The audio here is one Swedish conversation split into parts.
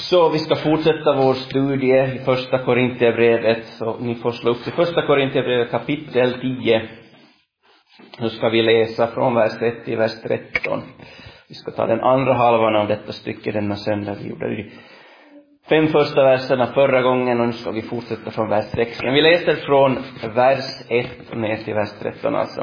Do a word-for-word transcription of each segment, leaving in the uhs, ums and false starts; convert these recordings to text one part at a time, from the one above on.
Så vi ska fortsätta vår studie i första Korinthierbrevet. Så ni får slå upp till första Korinthierbrevet kapitel tio. Nu ska vi läsa från vers ett till vers tretton. Vi ska ta den andra halvan av detta stycke denna söndag. Vi gjorde de fem första verserna förra gången och nu ska vi fortsätta från vers sex. Men vi läser från vers ett ner till vers tretton alltså.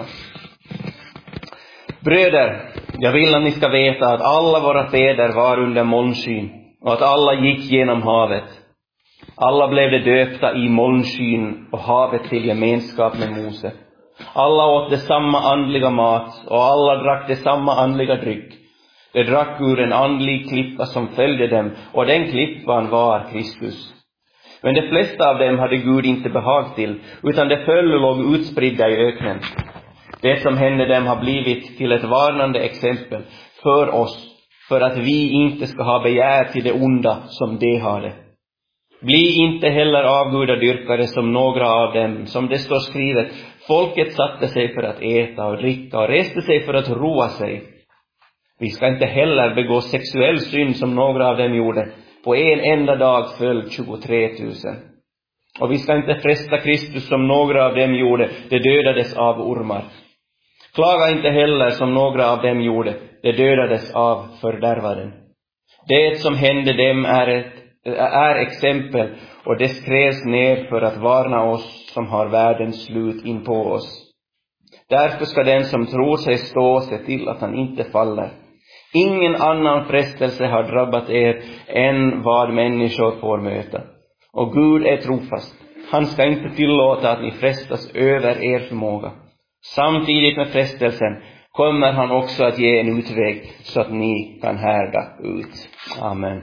Bröder, jag vill att ni ska veta att alla våra fäder var under molnskyn och att alla gick genom havet. Alla blev de döpta i molnskyn och havet till gemenskap med Mose. Alla åt det samma andliga mat och alla drack det samma andliga dryck. De drack ur en andlig klippa som följde dem och den klippan var Kristus. Men de flesta av dem hade Gud inte behag till utan de föll och låg utspridda i öknen. Det som hände dem har blivit till ett varnande exempel för oss, för att vi inte ska ha begär till det onda som de hade. Bli inte heller avgudadyrkare som några av dem, som det står skrivet. Folket satte sig för att äta och dricka och reste sig för att roa sig. Vi ska inte heller begå sexuell synd som några av dem gjorde. På en enda dag föll tjugotre tusen. Och vi ska inte fresta Kristus som några av dem gjorde. Det dödades av ormar. Klaga inte heller som några av dem gjorde. Det dödades av fördärvaren. Det som hände dem är, ett, är exempel och det skrevs ner för att varna oss som har världens slut in på oss. Därför ska den som tror sig stå se till att han inte faller. Ingen annan frestelse har drabbat er än vad människor får möta. Och Gud är trofast. Han ska inte tillåta att ni frestas över er förmåga. Samtidigt med frestelsen kommer han också att ge en utväg så att ni kan härda ut. Amen.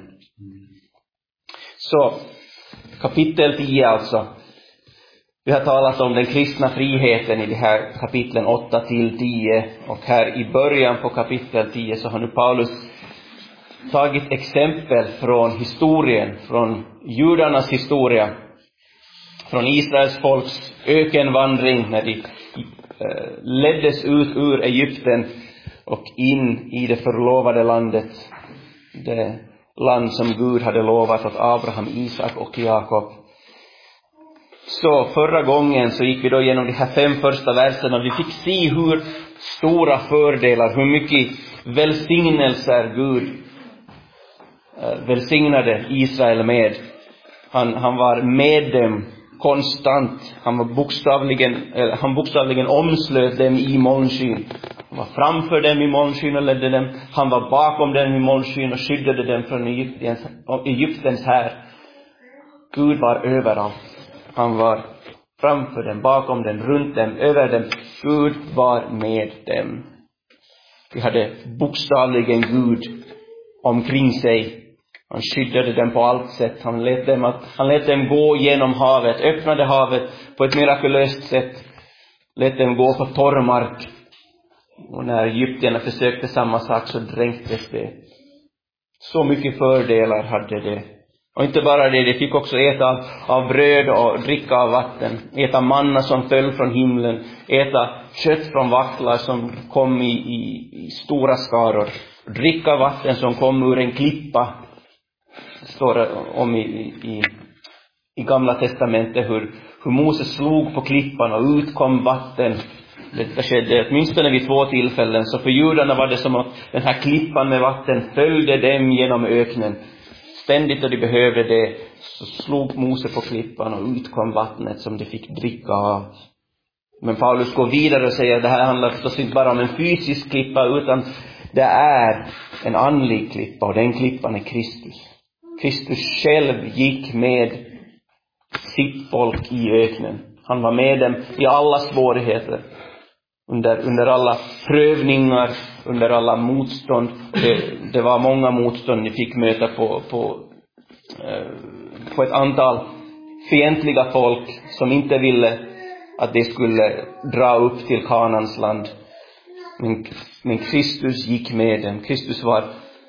Så, kapitel tio alltså. Vi har talat om den kristna friheten i de här kapitlen åtta till tio. Och här i början på kapitel tio så har nu Paulus tagit exempel från historien, från judarnas historia, från Israels folks ökenvandring när de leddes ut ur Egypten och in i det förlovade landet, det land som Gud hade lovat åt Abraham, Isak och Jakob. Så förra gången så gick vi då genom de här fem första verserna och vi fick se hur stora fördelar, hur mycket välsignelser Gud välsignade Israel med. Han, han var med dem konstant. Han var bokstavligen, eller han bokstavligen omslöt dem i molnskyn. Han var framför dem i molnskyn och ledde dem. Han var bakom dem i molnskyn och skyddade dem från Egyptens, Egyptens här. Gud var överallt. Han var framför dem, bakom dem, runt dem, över dem. Gud var med dem. Vi hade bokstavligen Gud omkring sig. Han skyddade dem på allt sätt. Han lät dem, att, han lät dem gå genom havet. Öppnade havet på ett mirakulöst sätt. Lät dem gå på torr mark. Och när egyptierna försökte samma sak så dränktes det. Så mycket fördelar hade det. Och inte bara det, de fick också äta av bröd och dricka av vatten. Äta manna som föll från himlen. Äta kött från vacklar som kom i, i, i stora skaror. Dricka vatten som kom ur en klippa. Det står om i, i, i gamla testamentet hur, hur Moses slog på klippan och utkom vatten. Detta skedde åtminstone vid två tillfällen. Så för judarna var det som att den här klippan med vatten följde dem genom öknen. Ständigt då de behövde det så slog Mose på klippan och utkom vattnet som de fick dricka av. Men Paulus går vidare och säger att det här handlar förstås inte bara om en fysisk klippa utan det är en andlig klippa och den klippan är Kristus. Kristus själv gick med sitt folk i öknen. Han var med dem i alla svårigheter. Under, under alla prövningar, under alla motstånd. Det, det var många motstånd ni fick möta på, på, eh, på ett antal fientliga folk som inte ville att de skulle dra upp till Kanans land. Men, men Kristus gick med dem. Kristus var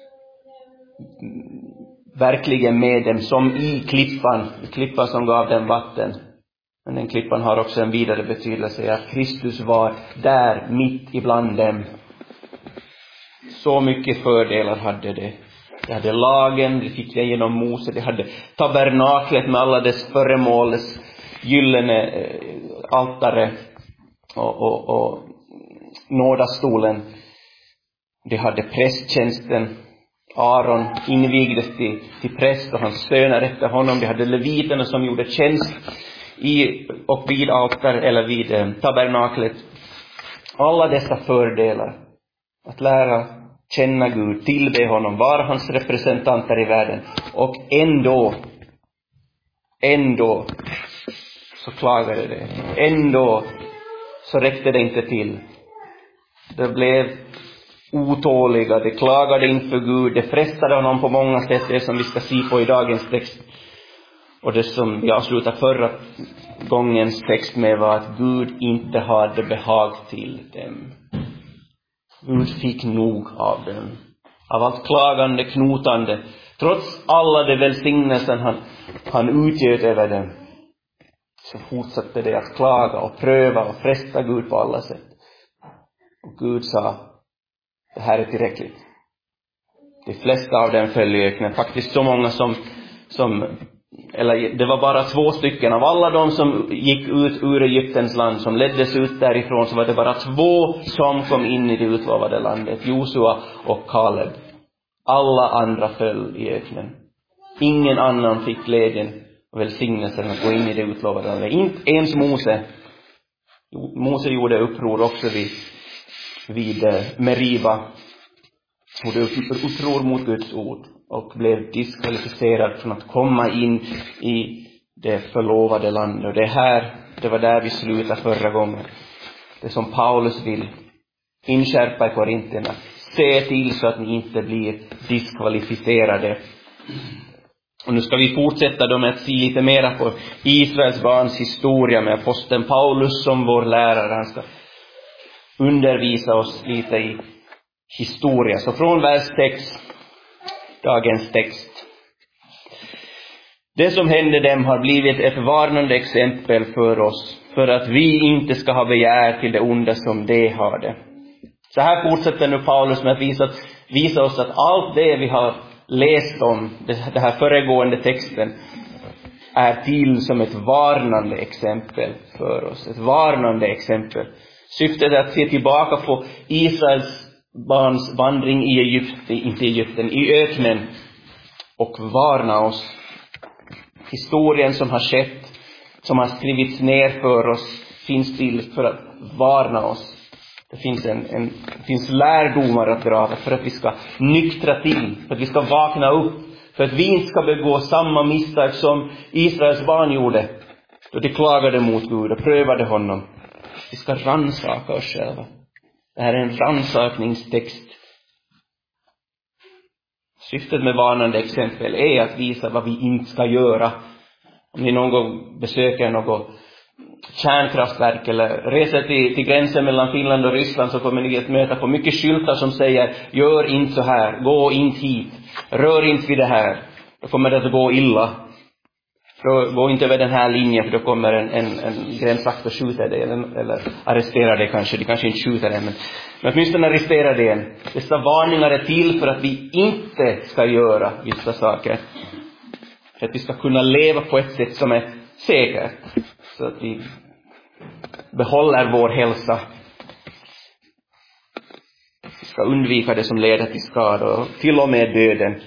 verkligen med dem som i klippan, klippan som gav dem vatten. Men den klippan har också en vidare betydelse att Kristus var där mitt ibland dem. Så mycket fördelar hade det. De hade lagen, de fick det genom Mose. De hade tabernaklet med alla dess föremål, dess gyllene eh, altare och, och, och nådastolen. De hade prästtjänsten. Aron invigdes till, till präst och hans söner efter honom. De hade leviterna som gjorde tjänst i och vid altar eller vid eh, tabernaklet. Alla dessa fördelar, att lära känna Gud, tillbe honom, vara hans representanter i världen, och ändå ändå så klagade det, ändå så räckte det inte till. Det blev otåliga, det klagade inför Gud, det frestade honom på många sätt, det som vi ska se på i dagens text. Och det som vi avslutade förra gångens text med var att Gud inte hade behag till dem. Gud fick nog av dem. Av allt klagande, knotande. Trots alla de välsignelser han, han utgöt över dem, så fortsatte det att klaga och pröva och fresta Gud på alla sätt. Och Gud sa, det här är tillräckligt. De flesta av dem föll i öknen. Faktiskt så många som, som eller det var bara två stycken av alla de som gick ut ur Egyptens land, som leddes ut därifrån, så var det bara två som kom in i det utlovade landet, Josua och Kaleb. Alla andra föll i öknen. Ingen annan fick glädjen och välsignelsen att gå in i det utlovade landet. Inte ens Mose. Mose gjorde uppror också vid, vid Meriba. Gjorde uppror mot Guds ord och blev diskvalificerad från att komma in i det förlovade landet. Och det här, det var där vi slutade förra gången. Det som Paulus vill inskärpa i Korinterna: se till så att ni inte blir diskvalificerade. Och nu ska vi fortsätta då med att se lite mera på Israels barns historia med aposteln Paulus som vår lärare. Han ska undervisa oss lite i historia. Så från vers sex, dagens text. Det som hände dem har blivit ett varnande exempel för oss, för att vi inte ska ha begär till det onda som de har det. Så här fortsätter nu Paulus med att visa, visa oss att allt det vi har läst om, det, det här föregående texten, är till som ett varnande exempel för oss. Ett varnande exempel. Syftet är att se tillbaka på Israels barns vandring i Egypten, inte Egypten, i öknen, och varna oss. Historien som har skett, som har skrivits ner för oss, finns till för att varna oss. Det finns, en, en, det finns lärdomar att dra för att vi ska nyktra till, för att vi ska vakna upp, för att vi inte ska begå samma misstag som Israels barn gjorde då de klagade mot Gud och prövade honom. Vi ska rannsaka oss själva. Det här är en rannsakningstext. Syftet med varnande exempel är att visa vad vi inte ska göra. Om ni någon gång besöker något kärnkraftverk eller reser till, till gränsen mellan Finland och Ryssland, så kommer ni att möta på mycket skyltar som säger: gör inte så här, gå inte hit, rör inte vid det här, då kommer det att gå illa. Gå inte över den här linjen, för då kommer en, en, en gränsvakt och skjuter dig eller, eller arresterar dig kanske. De kanske inte skjuter dig, men, men åtminstone arresterar dig. Dessa varningar är till för att vi inte ska göra vissa saker. För att vi ska kunna leva på ett sätt som är säkert. Så att vi behåller vår hälsa. Vi ska undvika det som leder till skada och till och med döden.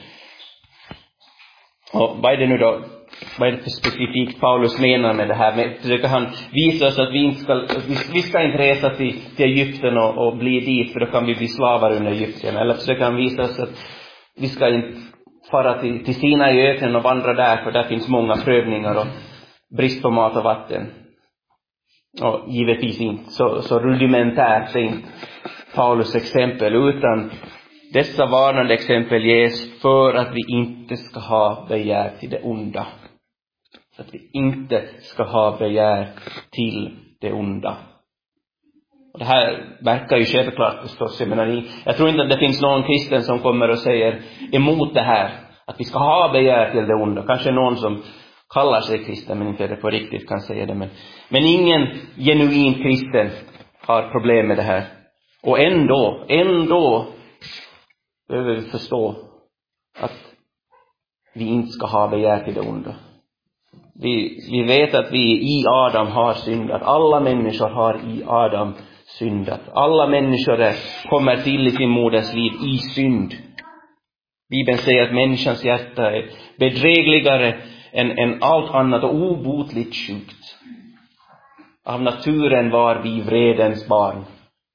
Och vad är det nu då? Vad är det för specifikt Paulus menar med det här? Med, försöker han visa oss att vi inte ska, vi, vi ska inte resa till, till Egypten och, och bli dit, för då kan vi bli slavar under Egypten. Eller försöker han visa oss att vi ska inte fara till, till Sina i öknen och vandra där, för där finns många prövningar och brist på mat och vatten. Och givetvis inte så, så rudimentärt är inte Paulus exempel, utan dessa varnande exempel ges för att vi inte ska ha begär till det onda. Så att vi inte ska ha begär till det onda. Och det här verkar ju självklart förstås. Jag menar, jag tror inte att det finns någon kristen som kommer och säger emot det här, att vi ska ha begär till det onda. Kanske någon som kallar sig kristen men inte det på riktigt kan säga det. Men, men ingen genuin kristen har problem med det här. Och ändå, ändå behöver vi förstå att vi inte ska ha begär till det onda. Vi, vi vet att vi i Adam har syndat. Alla människor har i Adam syndat. Alla människor kommer till i sin moders liv i synd. Bibeln säger att människans hjärta är bedrägligare än, än allt annat och obotligt sjukt. Av naturen var vi vredens barn.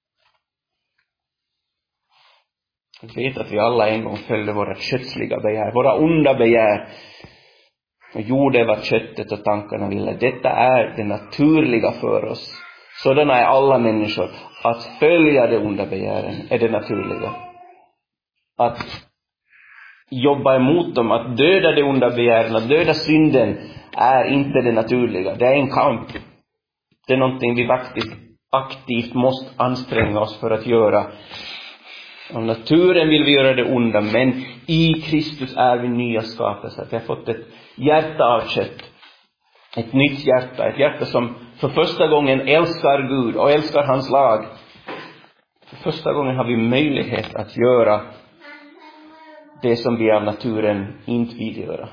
Vi vet att vi alla en gång följde våra kötsliga begär, våra onda begär. Och gjorde vad köttet och tankarna ville. Detta är det naturliga för oss. Sådana är alla människor. Att följa de onda begären är det naturliga. Att jobba emot dem, att döda de onda begären, att döda synden är inte det naturliga. Det är en kamp. Det är någonting vi faktiskt aktivt måste anstränga oss för att göra. Av naturen vill vi göra det onda, men i Kristus är vi nya skapelser. Vi har fått ett hjärta av kött. Ett nytt hjärta. Ett hjärta som för första gången älskar Gud och älskar hans lag. För första gången har vi möjlighet att göra det som vi av naturen inte vill göra.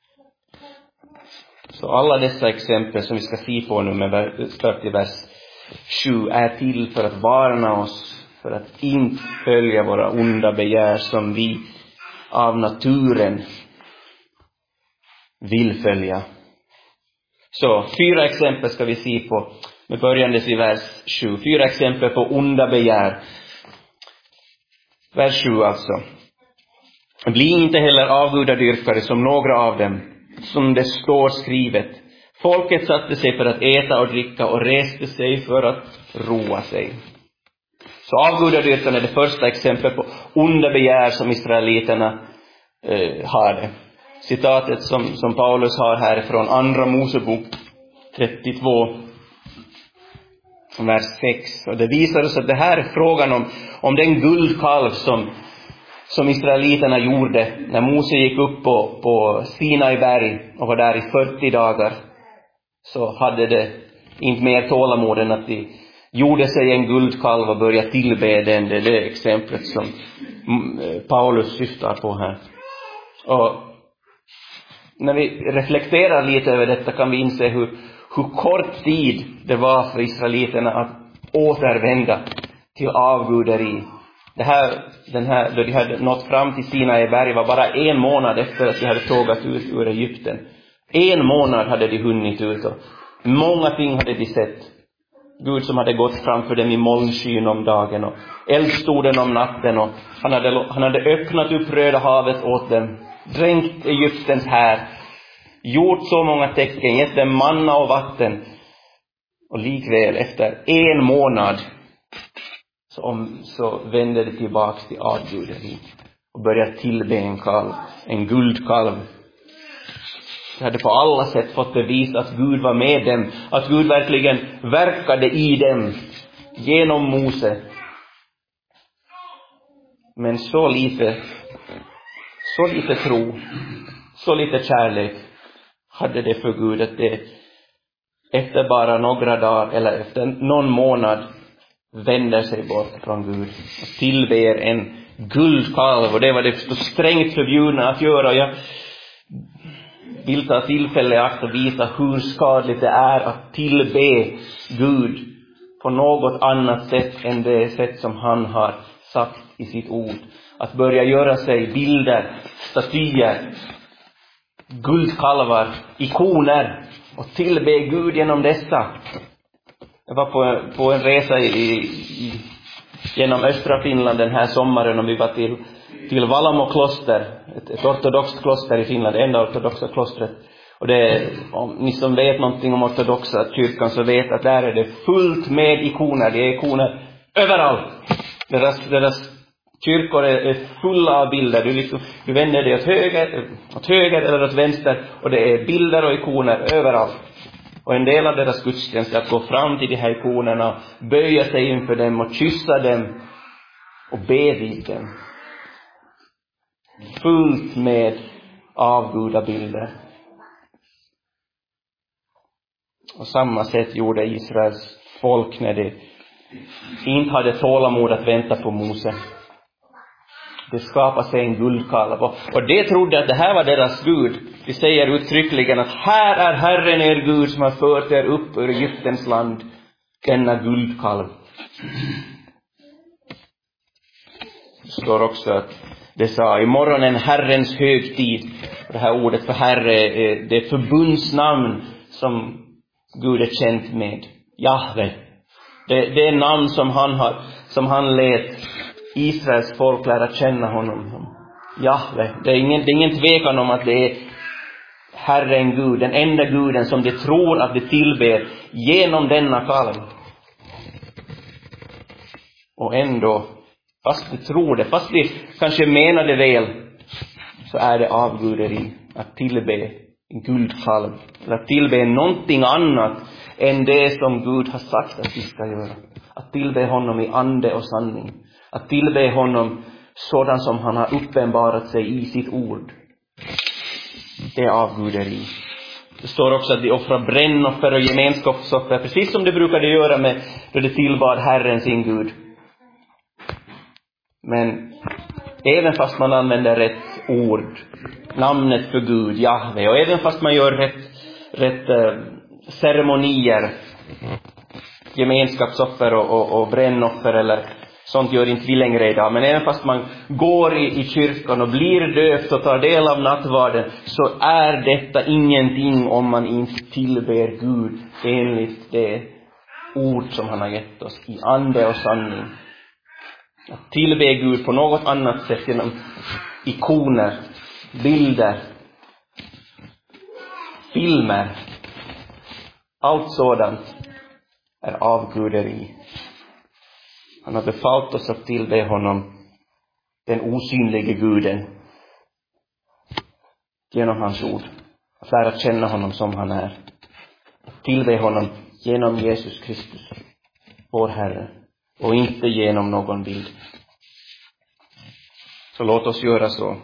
Så alla dessa exempel som vi ska se på nu med start i vers sju är till för att varna oss. För att inte följa våra onda begär som vi av naturen vill följa. Så fyra exempel ska vi se på. Med börjandes i vers sju. Fyra exempel på onda begär. Vers sju alltså. Bli inte heller avgudadyrkare som några av dem, som det står skrivet. Folket satte sig för att äta och dricka och reste sig för att roa sig. Så avgudadyrkan är det första exemplet på onda begär som israeliterna eh, har det. Citatet som, som Paulus har här från andra Mosebok trettiotvå, vers sex. Och det visar oss att det här är frågan om, om den guldkalv som, som israeliterna gjorde när Mose gick upp på, på Sinai berg och var där i fyrtio dagar. Så hade det inte mer tålamod än att de gjorde sig en guldkalv och började tillbe den. Det är det exemplet som Paulus syftar på här. Och när vi reflekterar lite över detta kan vi inse hur, hur kort tid det var för israeliterna att återvända till avguderi. Det här, den här, då de hade nått fram till Sinai berg var bara en månad efter att de hade tågat ut ur Egypten. En månad hade de hunnit ut och många ting hade de sett. Gud som hade gått framför dem i molnskyn om dagen och eldstoden om natten, och han hade, han hade öppnat upp Röda havet åt dem, dränkt Egyptens här, gjort så många tecken, gett dem manna och vatten. Och likväl efter en månad så, om, så vände det tillbaks till avguderi och började tillbe en kalv, en guldkalv. De hade på alla sätt fått bevisa att Gud var med dem, att Gud verkligen verkade i dem genom Mose. Men så lite, så lite tro, så lite kärlek hade det för Gud att det efter bara några dagar eller efter någon månad vänder sig bort från Gud och tillber en guldkalv. Och det var det så strängt förbjudna att göra. Jag vill ta tillfälle i akt och visa hur skadligt det är att tillbe Gud på något annat sätt än det sätt som han har sagt i sitt ord. Att börja göra sig bilder, statyer, guldkalvar, ikoner och tillbe Gud genom dessa. Jag var på, på en resa i, i, genom östra Finland den här sommaren, och vi var till, till Valamo kloster, ett, ett ortodoxt kloster i Finland, det enda ortodoxa klostret. Och det, om ni som vet någonting om ortodoxa kyrkan så vet att där är det fullt med ikoner. Det är ikoner överallt. Deras, deras kyrkor är, är fulla av bilder. Du, liksom, du vänder dig åt höger, åt höger eller åt vänster och det är bilder och ikoner överallt. Och en del av deras gudstjänst är att gå fram till de här ikonerna, böja sig inför dem och kyssa dem och be vid dem. Fullt med avgudabilder. Och samma sätt gjorde Israels folk när de inte hade tålamod att vänta på Mose. det skapade sig en guldkalv. Och, och det trodde att det här var deras Gud. Vi säger uttryckligen att här är Herren er Gud som har fört er upp ur Egyptens land, denna guldkalv. Det står också att det sa imorgon en Herrens högtid. Det här ordet för Herre är det förbundsnamn som Gud är känd med. Jahve. Det, det är namn som han har, som han lät Israels folk lära känna honom. Jahve. Det är ingen, det är ingen tvekan om att det är Herren Gud, den enda guden som de tror att de tillber genom denna kalv. Och ändå, fast de tror det, fast de kanske menar det väl, så är det avguderi att tillbe en guldkalv. Eller att tillbe någonting annat än det som Gud har sagt att vi ska göra. Att tillbe honom i ande och sanning. Att tillbe honom sådan som han har uppenbarat sig i sitt ord. Det är avguderi. Det står också att de offrar brännoffer och gemenskapsoffer, precis som de brukade göra med då de tillbad Herren sin Gud. Men även fast man använder rätt ord, namnet för Gud, Jahve, och även fast man gör rätt, rätt äh, ceremonier, gemenskapsoffer och, och, och brännoffer eller sånt gör inte vi längre idag. Men även fast man går i, i kyrkan och blir döpt och tar del av nattvarden, så är detta ingenting om man inte tillber Gud enligt det ord som han har gett oss i ande och sanning. Att tillbe Gud på något annat sätt genom ikoner, bilder, filmer, allt sådant är avguderi. Han har befallt oss att tillbe honom, den osynlige guden, genom hans ord. Att lära känna honom som han är. Att tillbe honom genom Jesus Kristus, vår Herre, och inte genom någon bild. Så låt oss göra så.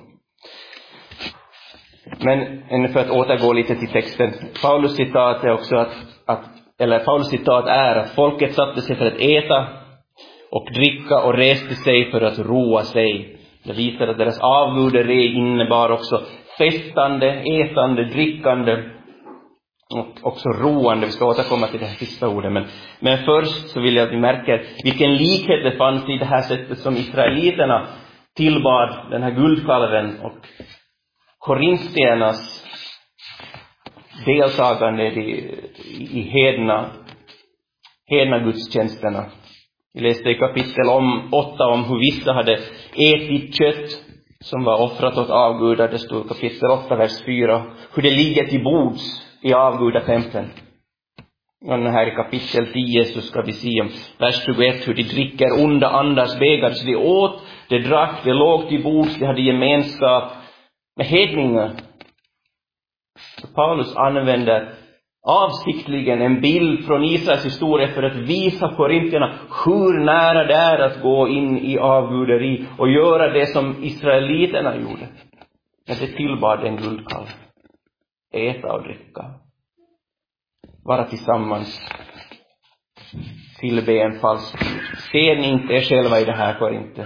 Men för att återgå lite till texten. Paulus citat är också att, att eller Paulus citat är att folket satte sig för att äta och dricka och reste sig för att roa sig. Det visar att deras avguderi innebar också festande, ätande, drickande och också roande. Vi ska återkomma till det här sista ordet. Men, men först så vill jag att vi märker vilken likhet det fanns i det här sättet som israeliterna tillbad den här guldkalven och korintiernas deltagande i, i hedna, hedna gudstjänsterna. Vi läste i kapitel om, åtta om hur vissa hade ätit kött som var offrat åt avgudar. Det stod kapitel åtta, vers fyra. Hur det ligger till bords i avgudatemplen. Och här i kapitel tio så ska vi se om vers tjugoett hur de dricker onda andars bägare. Så de åt, de drack, de låg till bords, de hade gemenskap med hedningar. Så Paulus använder avsiktligen en bild från Israels historia för att visa korintierna hur nära det är att gå in i avguderi och göra det som israeliterna gjorde. När det tillbad en guldkalv. Äta och dricka. Vara tillsammans. Tillbe en falsk gud. Ser ni inte er själva i det här, Korinter?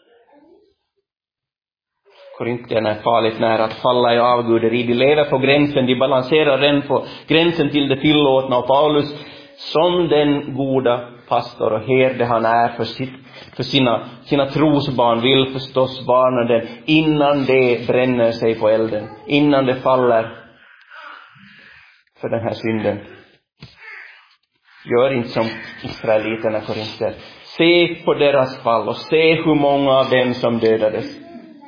Korintierna är farligt nära att falla i avguderi. De lever på gränsen, de balanserar den på gränsen till det tillåtna. Och Paulus, som den goda pastor och herde han är för, sitt, för sina, sina trosbarn, vill förstås varna den innan det bränner sig på elden. Innan det faller för den här synden. Gör inte som israeliterna, Korinter. Se på deras fall och se hur många av dem som dödades.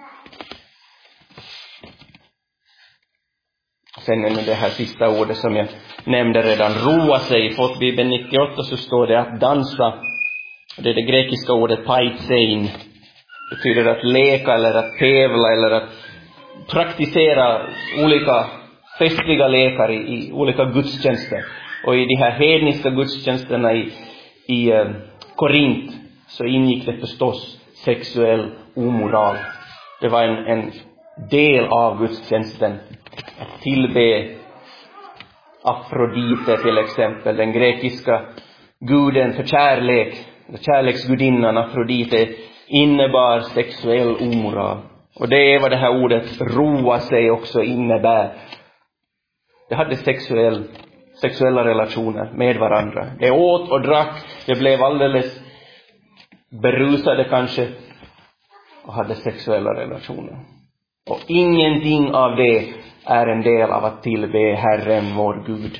Sen är det här sista ordet som jag nämnde redan, roa sig. I Folkbibeln nittioåtta så står det att dansa. Det är det grekiska ordet paitsein. Det betyder att leka eller att tävla eller att praktisera olika festliga lekar i, i olika gudstjänster. Och i de här hedniska gudstjänsterna i, i eh, Korint så ingick det förstås sexuell omoral. Det var en, en del av gudstjänsten. Att tillbe Afrodite till exempel, den grekiska guden för kärlek, kärleksgudinnan Afrodite, innebar sexuell omoral. Och det är vad det här ordet roa sig också innebär. Det hade sexuell, sexuella relationer med varandra. Det åt och drack, det blev alldeles berusade kanske och hade sexuella relationer. Och ingenting av det är en del av att tillbe Herren vår Gud.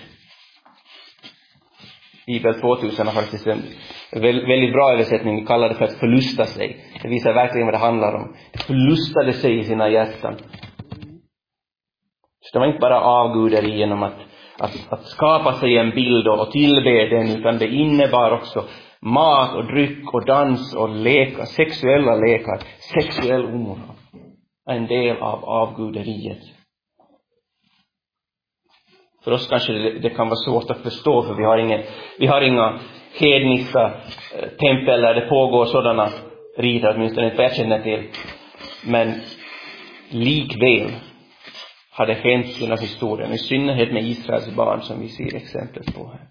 Bibel tvåtusen har faktiskt en väldigt bra översättning. Vi kallar det för att förlusta sig. Det visar verkligen vad det handlar om. Det förlustade sig i sina hjärtan. Så det var inte bara avguderi genom att, att, att skapa sig en bild och tillbe den, utan det innebar också mat och dryck och dans och lekar, sexuella lekar, sexuell omoral. En del av avguderiet. För oss kanske det, det kan vara svårt att förstå, för vi har, ingen, vi har inga hedniska eh, tempel där det pågår sådana riter, åtminstone inte jag känner till. Men likväl har det hänt genom historien, i synnerhet med Israels barn som vi ser exempel på här.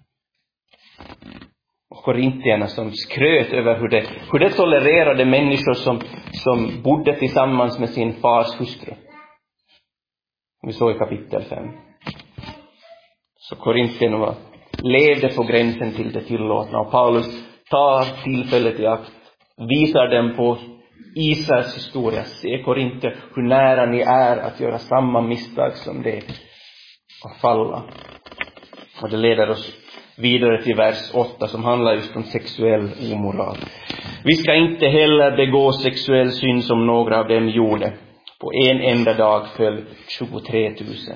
Och korintierna som skröt över hur det, hur det tolererade människor som, som bodde tillsammans med sin fars hustru. Vi såg i kapitel fem. Så korintierna var, levde på gränsen till det tillåtna. Och Paulus tar tillfället i akt, visar dem på Israels historia. Se korinter hur nära ni är att göra samma misstag som det och falla. Och det leder oss vidare till vers åtta som handlar just om sexuell omoral. Vi ska inte heller begå sexuell synd som några av dem gjorde. På en enda dag föll tjugotre tusen.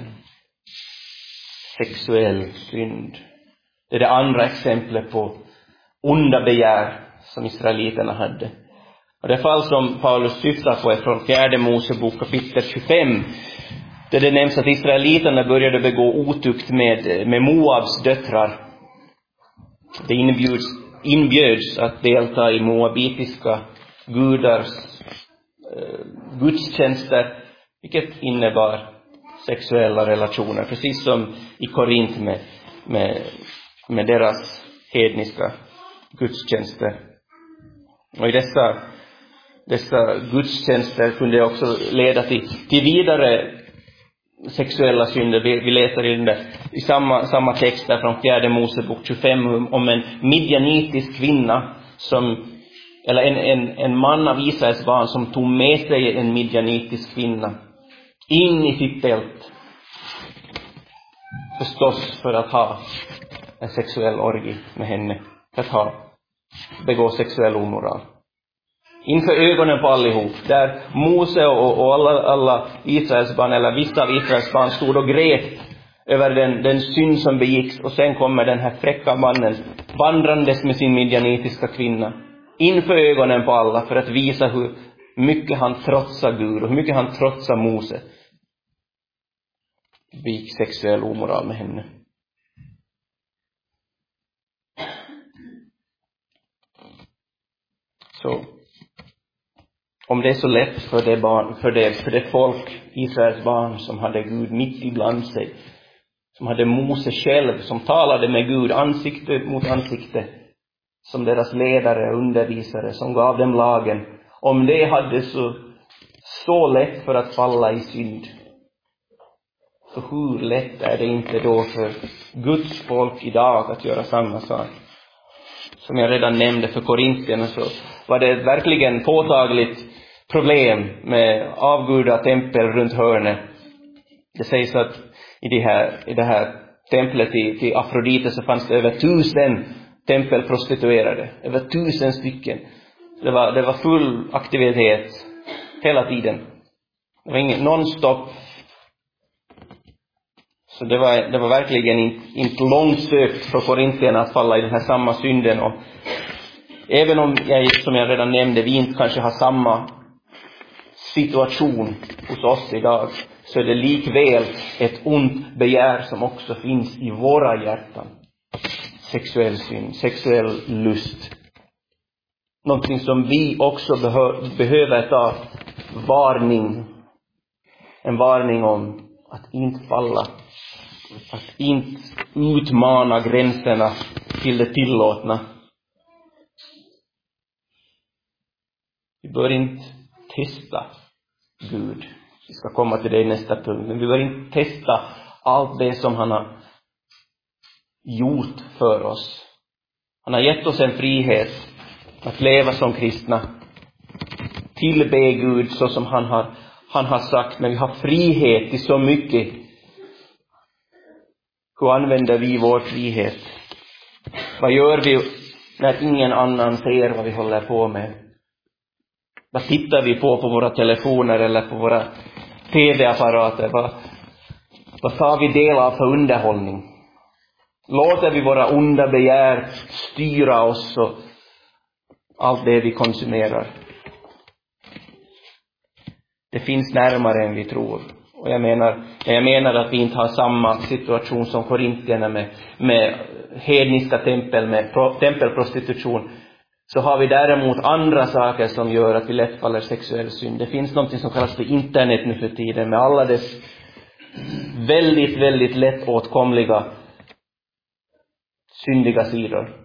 Sexuell synd. Det är det andra exemplet på onda begär som israeliterna hade. Och det fall som Paulus syftar på är från fjärde Mosebok kapitel tjugofem. Där det nämns att israeliterna började begå otukt med, med Moabs döttrar. Det inbjuds, inbjöds att delta i moabitiska gudars eh, gudstjänster, vilket innebar sexuella relationer, precis som i Korint med, med, med deras hedniska gudstjänster. Och i dessa, dessa gudstjänster kunde också leda till, till vidare sexuella synder. Vi, vi läser i, den där, i samma, samma text där från fjärde Mosebok tjugofem om en midjanitisk kvinna som, eller en, en, en man av Israels barn som tog med sig en midjanitisk kvinna in i sitt tält, förstås för att ha en sexuell orgie med henne, för att ha begå sexuell omoral inför ögonen på allihop, där Mose och, och alla, alla Israels barn, eller vissa av Israels barn, stod och grät över den, den synd som begicks. Och sen kommer den här fräcka mannen vandrandes med sin midjanitiska kvinna inför ögonen på alla, för att visa hur mycket han trotsar Gud och hur mycket han trotsar Mose. Begick sexuell omoral med henne. Så om det är så lätt för det, barn, för det, för det folk, Israels barn, som hade Gud mitt ibland sig, som hade Mose själv, som talade med Gud ansikte mot ansikte, som deras ledare och undervisare, som gav dem lagen, om det hade så, så lätt för att falla i synd, så hur lätt är det inte då för Guds folk idag att göra samma sak? Som jag redan nämnde för korintierna, så var det verkligen påtagligt problem med avguda tempel runt hörnet. Det sägs att i det här, i det här templet till, till Afrodite så fanns det över tusen tempelprostituerade. Över tusen stycken. Det var, det var full aktivitet hela tiden. Det var ingen non-stop. Så det var, det var verkligen inte, inte långt sökt för korintierna att falla i den här samma synden. Och även om jag, som jag redan nämnde, vi inte kanske har samma situation hos oss idag, så är det likväl ett ont begär som också finns i våra hjärtan. Sexuell synd, sexuell lust. Någonting som vi också behö- behöver ta varning. En varning om att inte falla. Att inte utmana gränserna till det tillåtna. Vi bör inte testa Gud. Vi ska komma till det i nästa punkt. Men vi bör inte testa allt det som han har gjort för oss. Han har gett oss en frihet att leva som kristna. Tillbe Gud så som han har, han har sagt. Men vi har frihet i så mycket. Hur använder vi vår frihet? Vad gör vi när ingen annan ser vad vi håller på med? Vad tittar vi på på våra telefoner eller på våra tv-apparater? Vad, vad tar vi del av för underhållning? Låter vi våra onda begär styra oss och allt det vi konsumerar? Det finns närmare än vi tror. Och jag menar, jag menar att vi inte har samma situation som korintierna med, med hedniska tempel, med pro, tempelprostitution. Så har vi däremot andra saker som gör att vi lätt faller sexuell synd. Det finns något som kallas för internet nu för tiden med alla dess väldigt, väldigt lätt åtkomliga syndiga sidor.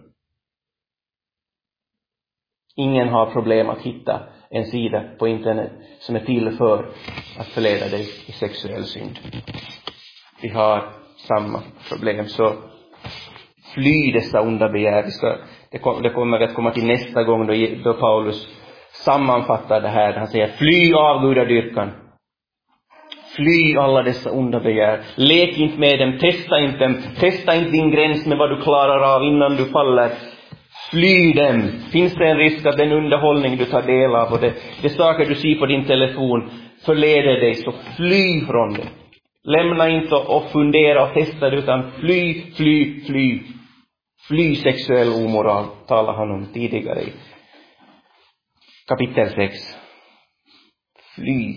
Ingen har problem att hitta en sida på internet som är till för att förleda dig i sexuell synd. Vi har samma problem. Så fly dessa onda begär. Vi ska, det, kom, det kommer att komma till nästa gång då, då Paulus sammanfattar det här. Han säger fly avgudadyrkan. Fly alla dessa onda begär. Lek inte med dem. Testa inte dem. Testa inte din gräns med vad du klarar av innan du faller. Fly dem. Finns det en risk att den underhållning du tar del av och det, det saker du ser på din telefon förleder dig, så fly från det. Lämna inte och fundera och testa det, utan fly, fly, fly. Fly sexuell omoral, talar han om tidigare i kapitel sex. Fly.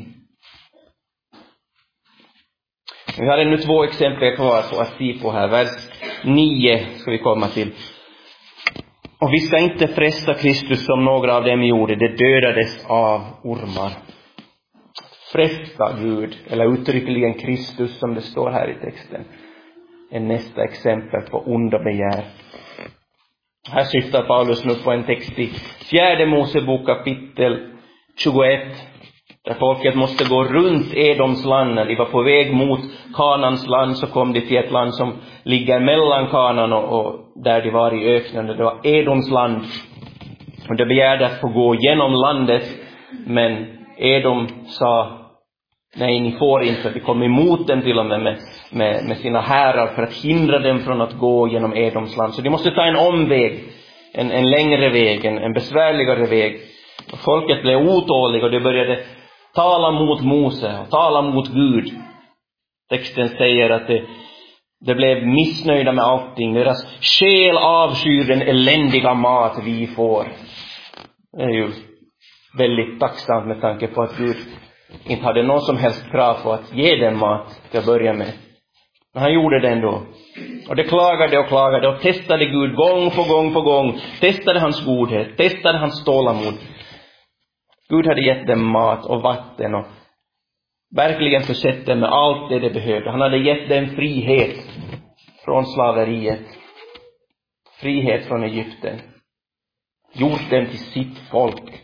Vi har ännu två exempel kvar på att se på här. Vers nio ska vi komma till. Och vi ska inte fresta Kristus som några av dem gjorde. Det dödades av ormar. Fresta Gud, eller uttryckligen Kristus som det står här i texten, är nästa exempel på onda begär. Här syftar Paulus nu på en text i fjärde Mosebok kapitel tjugoett. Där folket måste gå runt Edoms land. När de var på väg mot Kanans land så kom de till ett land som ligger mellan Kanan och, och där de var i öknen. Det var Edoms land. Och de begärde att få gå genom landet. Men Edom sa nej, ni får inte. Vi kom emot dem till och med med, med med sina härar för att hindra dem från att gå genom Edoms land. Så de måste ta en omväg. En, en längre väg, en, en besvärligare väg. Och folket blev otåliga och de började tala mot Mose och tala mot Gud. Texten säger att det, det blev missnöjda med allting. Deras själ avskyr den eländiga mat vi får. Det är ju väldigt tacksamt med tanke på att Gud inte hade någon som helst krav på att ge dem mat till att börja med. Men han gjorde det ändå. Och det klagade och klagade och testade Gud gång på gång på gång. Testade hans godhet, testade hans tålamod. Gud hade gett dem mat och vatten och verkligen försett dem med allt det de behövde. Han hade gett dem frihet från slaveriet. Frihet från Egypten. Gjort dem till sitt folk.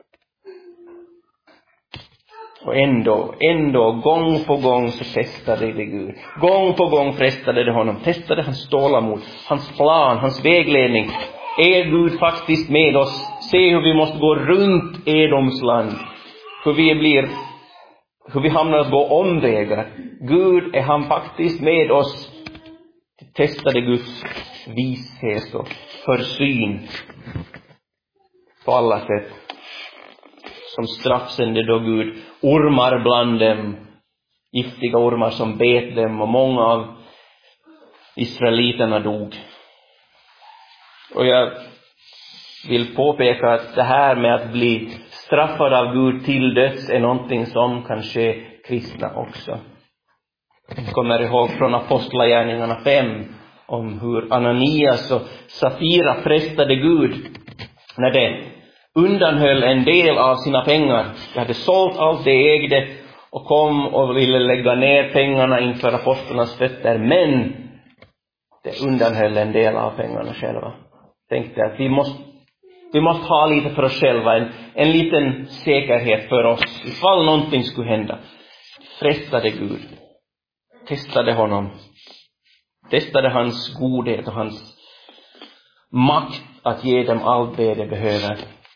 Och ändå, ändå, gång på gång så testade det Gud. Gång på gång frestade det honom. Testade hans tålamod, hans plan, hans vägledning. Är Gud faktiskt med oss? Se hur vi måste gå runt Edoms land. Hur vi blir, hur vi hamnar att gå omvägar. Gud, är han faktiskt med oss? Testade Guds vishet och försyn på alla sätt. Som straff sände då Gud ormar bland dem, giftiga ormar som bet dem, och många av israeliterna dog. Och jag vill påpeka att det här med att bli straffad av Gud till döds är någonting som kan ske kristna också. Jag kommer ihåg från Apostlagärningarna fem om hur Ananias och Safira frestade Gud när det undanhöll en del av sina pengar. De hade sålt allt de ägde och kom och ville lägga ner pengarna inför apostlarnas fötter, men det undanhöll en del av pengarna själva. Tänkte att vi måste, Vi måste ha lite för oss själva, en, en liten säkerhet för oss ifall någonting skulle hända. Frestade Gud. Testade honom. Testade hans godhet och hans makt att ge dem allt det de behöver.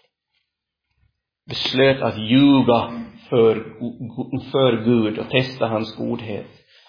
Beslöt att ljuga för, för Gud och testa hans godhet.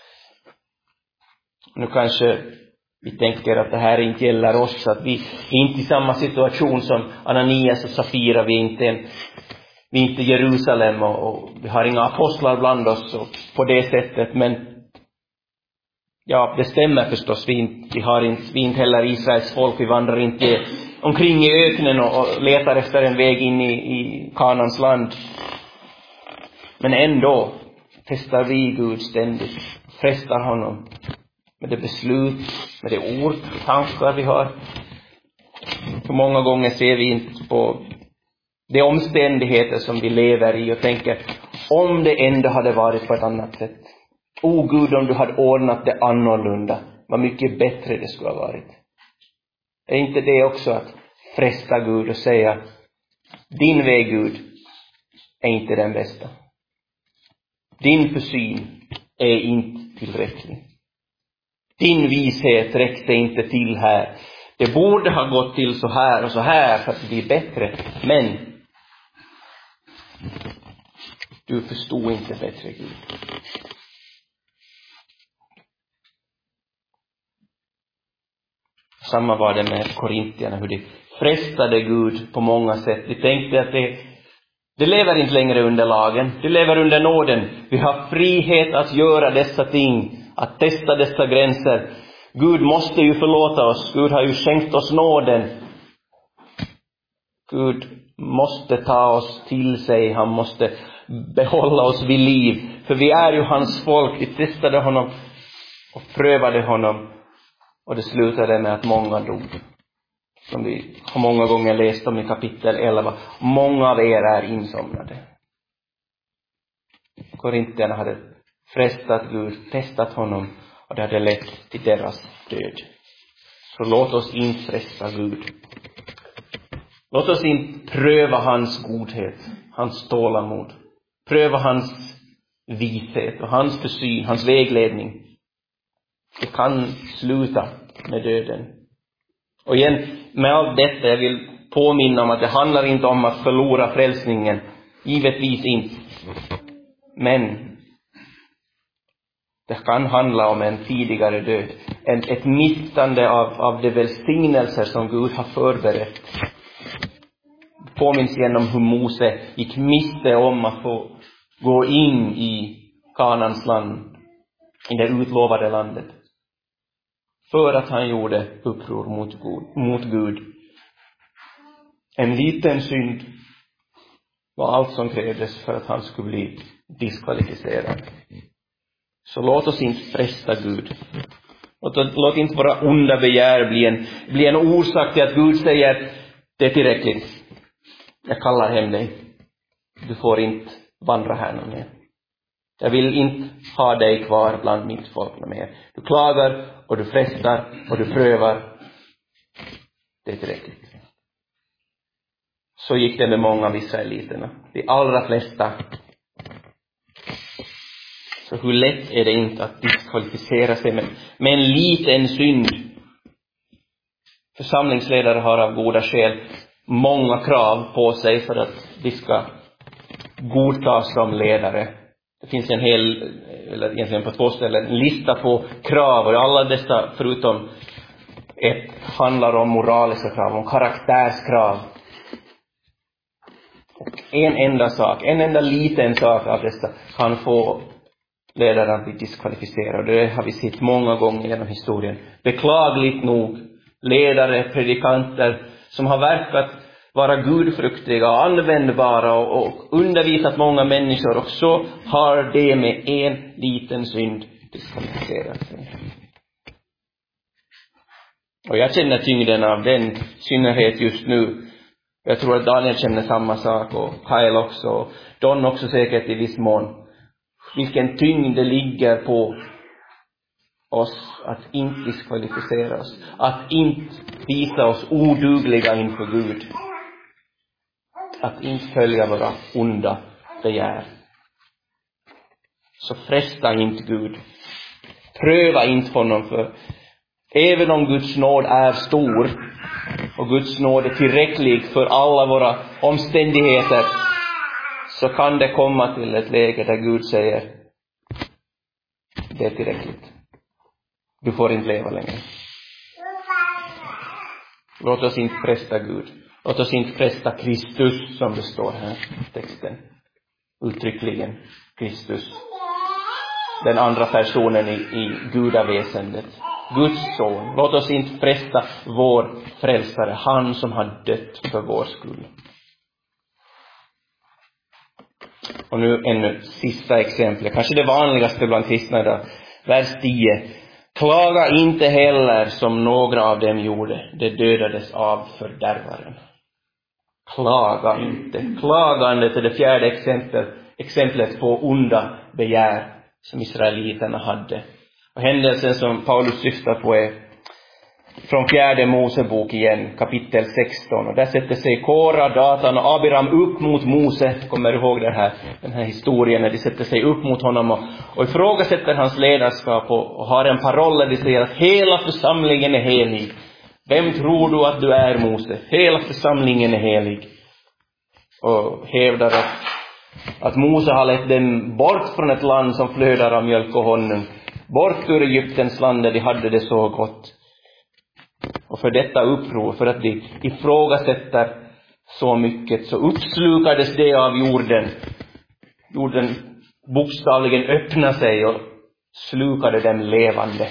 Nu kanske vi tänker att det här inte gäller oss, att vi är inte i samma situation som Ananias och Safira. Vi är inte, en, vi är inte i Jerusalem och, och vi har inga apostlar bland oss och på det sättet. Men ja, det stämmer förstås. Vi, inte, vi har inte, vi är inte heller Israels folk. Vi vandrar inte omkring i öknen och, och letar efter en väg in i, i Kanans land. Men ändå testar vi Gud ständigt. Frestar honom med det beslut, med det ord, tankar vi har. För många gånger ser vi inte på de omständigheter som vi lever i och tänker, om det ändå hade varit på ett annat sätt. O Gud, om du hade ordnat det annorlunda, vad mycket bättre det skulle ha varit. Är inte det också att fresta Gud och säga, din väg Gud är inte den bästa. Din försyn är inte tillräcklig. Din vishet räckte inte till här. Det borde ha gått till så här och så här för att bli bättre. Men du förstod inte bättre Gud. Samma var det med korintierna, hur de frestade Gud på många sätt. De tänkte att det, det lever inte längre under lagen, det lever under nåden. Vi har frihet att göra dessa ting, att testa dessa gränser. Gud måste ju förlåta oss, Gud har ju skänkt oss nåden. Gud måste ta oss till sig, han måste behålla oss vid liv. För vi är ju hans folk, vi testade honom och prövade honom. Och det slutade med att många dog. Som vi har många gånger läst om i kapitel elva. Många av er är insomnade. Korintierna hade frestat Gud, testat honom. Och det hade lett till deras död. Så låt oss inte fresta Gud. Låt oss inte pröva hans godhet, hans tålamod. Pröva hans vishet och hans försyn, hans vägledning. Det kan sluta med döden. Och igen, med allt detta, jag vill påminna om att det handlar inte om att förlora frälsningen. Givetvis inte. Men det kan handla om en tidigare död. En, ett missande av, av de välsignelser som Gud har förberett. Påminns igen om hur Mose gick miste om att få gå in i Kanans land, i det utlovade landet. För att han gjorde uppror mot Gud. Mot Gud. En liten synd var allt som krävdes för att han skulle bli diskvalificerad. Så låt oss inte fresta Gud. Låt, låt inte våra onda begär bli en, bli en orsak till att Gud säger, det är tillräckligt. Jag kallar hem dig. Du får inte vandra här någon mer. Jag vill inte ha dig kvar bland mitt folk mer. Du klagar och du frestar och du prövar. Det är tillräckligt. Så gick det med många av israeliterna. De allra flesta. Så hur lätt är det inte att diskvalificera sig med, med en liten synd. Församlingsledare har av goda skäl många krav på sig för att de ska godtas som ledare. Det finns en hel, eller egentligen på två ställen, en lista på krav. Och alla dessa förutom ett handlar om moraliska krav, om karaktärskrav. Och en enda sak, en enda liten sak av dessa kan få ledaren att bli diskvalificerad. Och det har vi sett många gånger genom historien. Beklagligt nog, ledare, predikanter som har verkat vara gudfruktiga och användbara och, och undervisat många människor, och så har det med en liten synd diskvalificerat sig. Och jag känner tyngden av den synnerhet just nu. Jag tror att Daniel känner samma sak, och Kyle också, och Don också säkert i viss mån. Vilken tyngd det ligger på oss att inte diskvalificera oss, att inte visa oss odugliga inför Gud. att inte följa våra onda begär. Så fresta inte Gud. Pröva inte honom, för även om Guds nåd är stor och Guds nåd är tillräcklig för alla våra omständigheter, så kan det komma till ett läge där Gud säger: det är tillräckligt. Du får inte leva längre. Låt oss inte fresta Gud. Låt oss inte fresta Kristus, som det står här i texten. Uttryckligen Kristus. Den andra personen i, i gudaväsendet. Guds son. Låt oss inte fresta vår frälsare. Han som har dött för vår skull. Och nu ännu sista exempel. Kanske det vanligaste bland kristna idag. Vers tio. Klaga inte heller som några av dem gjorde. Det dödades av fördärvaren. Klaga inte. Klagandet är det fjärde exempel, exemplet på onda begär som israeliterna hade. Och händelsen som Paulus syftar på är från fjärde Mosebok igen, kapitel sexton. Och där sätter sig Kora, Datan och Abiram upp mot Mose. Kommer du ihåg den här, den här historien när de sätter sig upp mot honom och, och ifrågasätter hans ledarskap och, och har en paroll där de säger att hela församlingen är helig. Vem tror du att du är, Mose? Hela församlingen är helig. Och hävdar att, att Mose har lett dem bort från ett land som flödar av mjölk och honung. Bort ur Egyptens land där de hade det så gott. Och för detta uppror, för att de ifrågasätter så mycket, så uppslukades det av jorden. Jorden bokstavligen öppnade sig och slukade dem levande.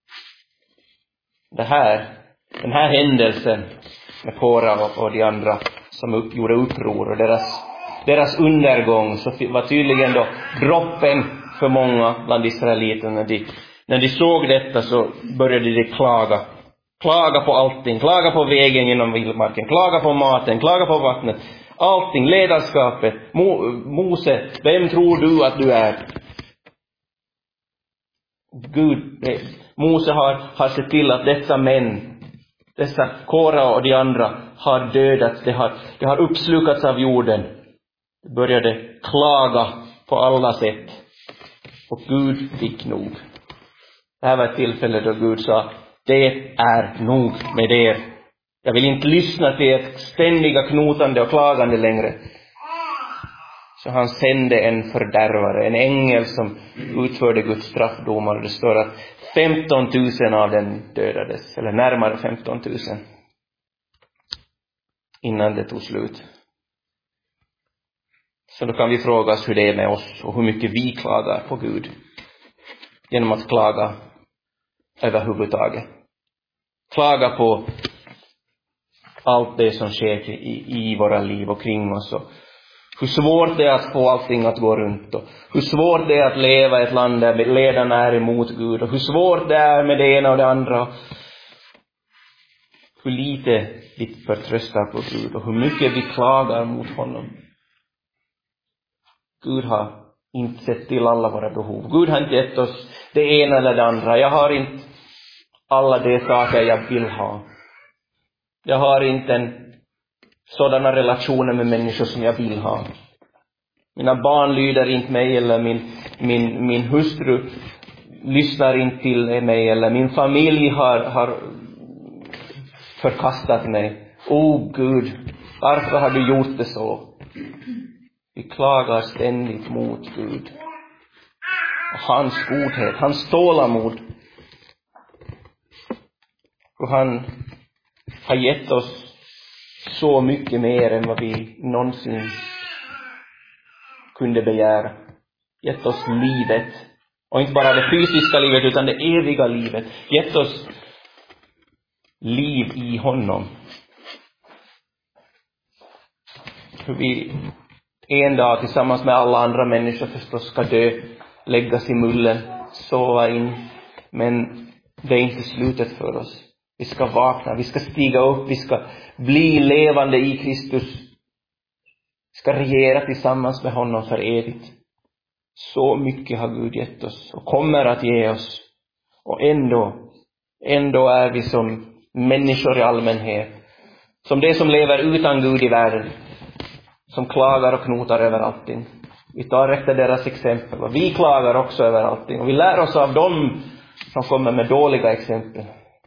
Det här, den här händelsen med Kora och, och de andra som upp, gjorde uppror och deras, deras undergång, så var tydligen då droppen för många bland israeliterna. När de, när de såg detta så började de klaga. Klaga på allting. Klaga på vägen genom vildmarken. Klaga på maten. Klaga på vattnet. Allting. Ledarskapet. Mo, Mose, vem tror du att du är? Gud, eh, Mose har, har sett till att dessa män, dessa Kora och de andra, har dödats. Det har, det har uppslukats av jorden. De började klaga på alla sätt. Och Gud fick nog. Det här var ett tillfälle då Gud sa: det är nog med er. Jag vill inte lyssna till ett ständiga knotande och klagande längre. Så han sände en fördärvare, en ängel som utförde Guds straffdomar. Och det står att femton tusen av dem dödades, eller närmare femton tusen, innan det tog slut. Så då kan vi fråga oss hur det är med oss och hur mycket vi klagar på Gud. Genom att klaga överhuvudtaget. Klaga på allt det som sker i, i våra liv och kring oss. Och hur svårt det är att få allting att gå runt. Och hur svårt det är att leva i ett land där ledarna är emot Gud. Och hur svårt det är med det ena och det andra. Hur lite vi förtröstar på Gud. Och hur mycket vi klagar mot honom. Gud har inte sett till alla våra behov. Gud har inte gett oss det ena eller det andra. Jag har inte alla de saker jag vill ha. Jag har inte en sådana relationer med människor som jag vill ha. Mina barn lyder inte mig, eller min, min, min hustru lyssnar inte till mig, eller min familj har, har förkastat mig. Åh Gud, varför har du gjort det så? Vi klagar ständigt mot Gud. Och hans godhet, hans tålamod. Och han har gett oss så mycket mer än vad vi någonsin kunde begära. Gett oss livet. Och inte bara det fysiska livet utan det eviga livet. Gett oss liv i honom. För vi en dag tillsammans med alla andra människor förstås ska dö, läggas i mullen, sova in. Men det är inte slutet för oss. Vi ska vakna, vi ska stiga upp, vi ska bli levande i Kristus. Vi ska regera tillsammans med honom för evigt. Så mycket har Gud gett oss och kommer att ge oss. Och ändå, ändå är vi som människor i allmänhet, som det som lever utan Gud i världen. som klagar och knotar över allting. Vi tar efter deras exempel. Och vi klagar också över allting. Och vi lär oss av dem som kommer med dåliga exempel.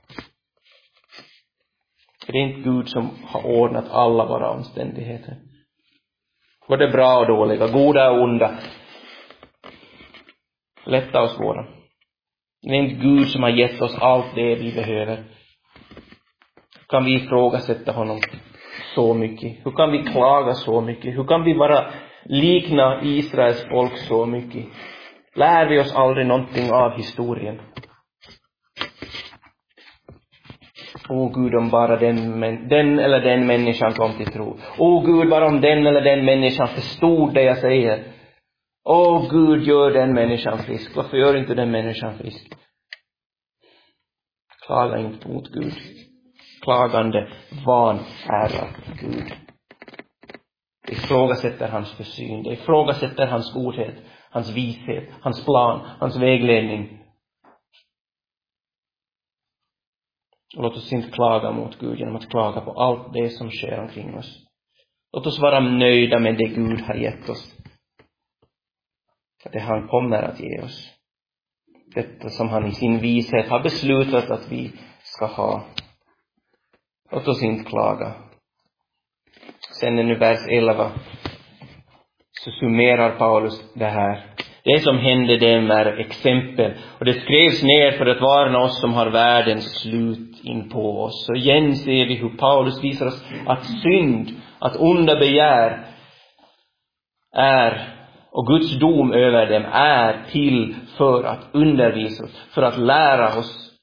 Det är inte Gud som har ordnat alla våra omständigheter. Både bra och dåliga, goda och onda. Lätta och svåra. Det är inte Gud som har gett oss allt det vi behöver. Kan vi ifrågasätta honom så mycket? Hur kan vi klaga så mycket? Hur kan vi bara likna Israels folk så mycket? Lär vi oss aldrig någonting av historien? Åh Gud, om bara den, den eller den människan kom till tro. Åh Gud, bara om den eller den människan förstod det jag säger. Åh Gud, gör den människan frisk. Varför gör inte den människan frisk? Klaga inte mot Gud. Klagande vanärar Gud. Det ifrågasätter hans försyn. Det ifrågasätter hans godhet, hans vishet, hans plan, hans vägledning. Och låt oss inte klaga mot Gud genom att klaga på allt det som sker omkring oss. Låt oss vara nöjda med det Gud har gett oss. För det han kommer att ge oss. Detta som han i sin vishet har beslutat att vi ska ha. Låt oss inte klaga. Sen i vers elva så summerar Paulus det här. Det som hände dem är exempel. Och det skrevs ner för att varna oss som har världens slut in på oss. Så igen ser vi hur Paulus visar oss att synd, att onda begär är, och Guds dom över dem är till för att undervisa oss, för att lära oss.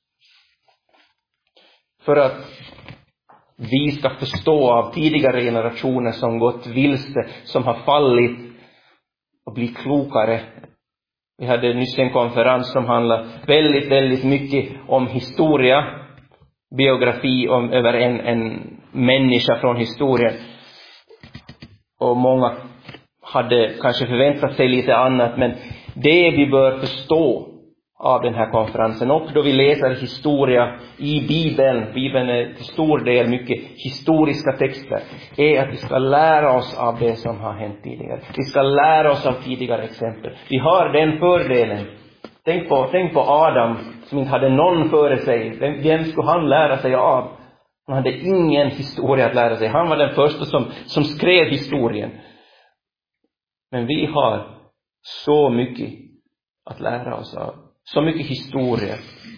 För att vi ska förstå av tidigare generationer som gått vilse, som har fallit, och bli klokare. Vi hade nyss en konferens som handlade väldigt, väldigt mycket om historia, biografi om, över en, en människa från historien. Och många hade kanske förväntat sig lite annat, men det vi bör förstå av den här konferensen, och då vi läser historia i Bibeln, Bibeln är till stor del mycket historiska texter, är att vi ska lära oss av det som har hänt tidigare. Vi ska lära oss av tidigare exempel. Vi har den fördelen. Tänk på, tänk på Adam som inte hade någon före sig. Vem, vem skulle han lära sig av? Han hade ingen historia att lära sig. Han var den första som, som skrev historien. Men vi har så mycket att lära oss av. Så mycket historia.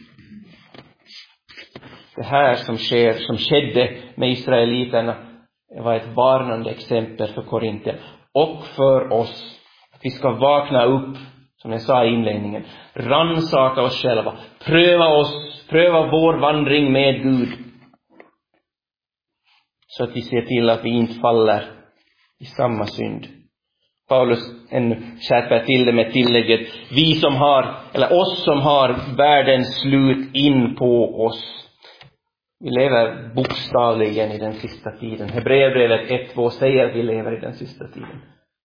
Det här som sker, som skedde med israeliterna, var ett varnande exempel för Korintien. Och för oss. Vi ska vakna upp, som jag sa i inledningen. Rannsaka oss själva. Pröva oss. Pröva vår vandring med Gud. Så att vi ser till att vi inte faller i samma synd. Paulus ännu skärper till det med tillägget: vi som har, eller oss som har världens slut in på oss. Vi lever bokstavligen i den sista tiden. Hebreerbrevet ett två säger att vi lever i den sista tiden.